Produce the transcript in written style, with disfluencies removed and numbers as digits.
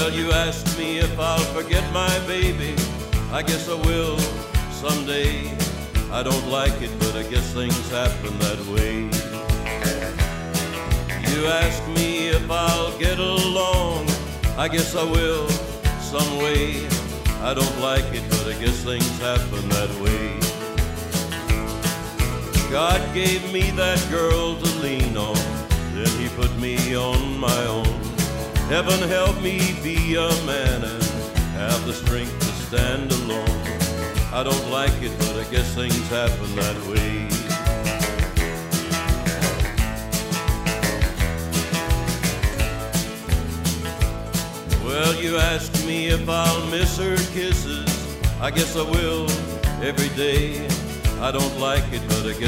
Well, you asked me if I'll forget my baby. I guess I will someday. I don't like it, but I guess things happen that way. You asked me if I'll get along. I guess I will some way. I don't like it, but I guess things happen that way. God gave me that girl to lean on, then he put me on my own. Heaven help me be a man and have the strength to stand alone. I don't like it, but I guess things happen that way. Well, you asked me if I'll miss her kisses. I guess I will every day. I don't like it, but I guess